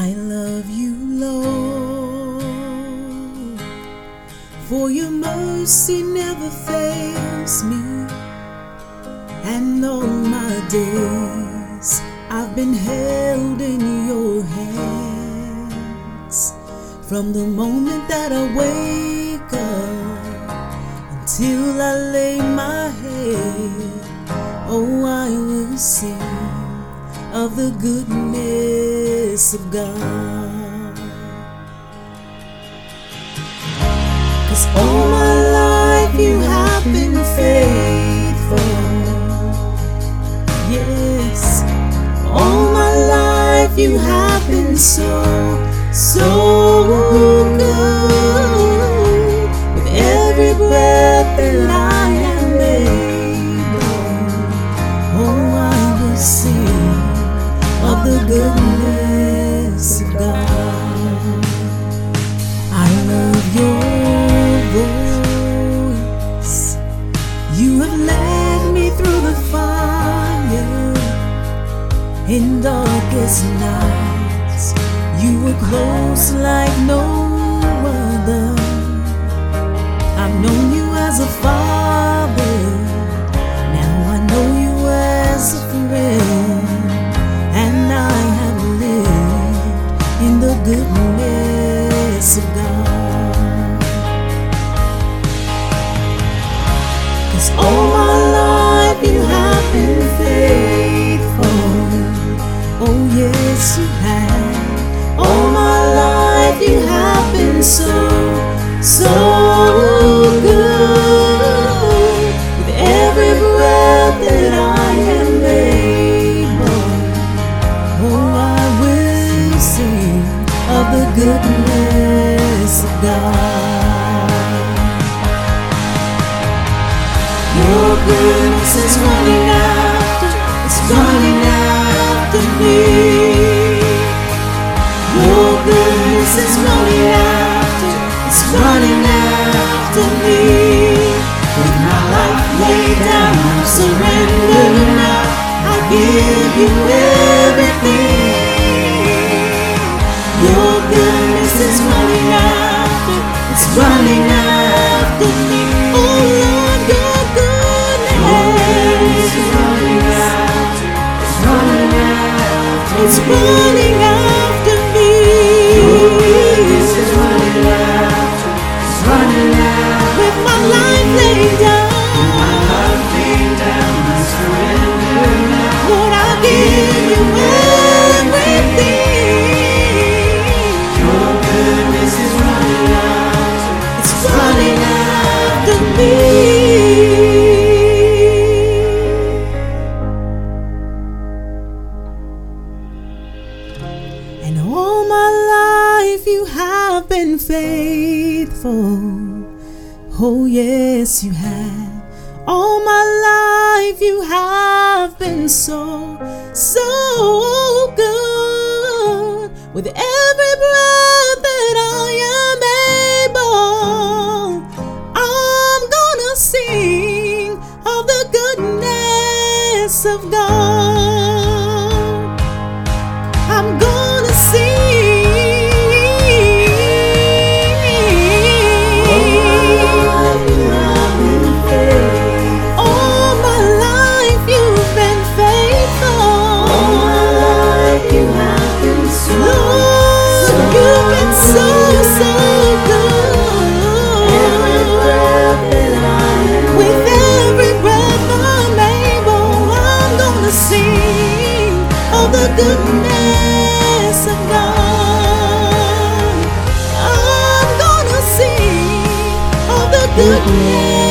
I love you, Lord, for your mercy never fails me, and all my days I've been held in your hands. From the moment that I wake up until I lay my head, oh, I will sing of the goodness of God. 'Cause all my life you have been faithful. Yes, all my life you have been so good. With every breath that I am able, oh, I will sing of the goodness of God. I love your voice. You have led me through the fire in darkest nights. You were close like no other. I've known you as a father. Now I know you as a friend. And I have lived in the goodness of God. 'Cause all my life you have been faithful. Oh yes, you have. All my life you have been so good. With every breath that I am able, oh, I will sing of the goodness of God. Your goodness is running after me. Your goodness is running after me. With my life laid down, I surrender now. I give you everything. Your goodness is running after me. Oh Lord, your goodness is running after me. Your goodness is running after. With my life laid down, I surrender now. Lord, I give you everything. Your goodness is running after me. And all my life you have been faithful. Oh yes, you have. All my life you have been so good. With every breath that I am able, I'm gonna sing of the goodness of God. I'm gonna sing. The goodness of God, I'm gonna sing of the goodness.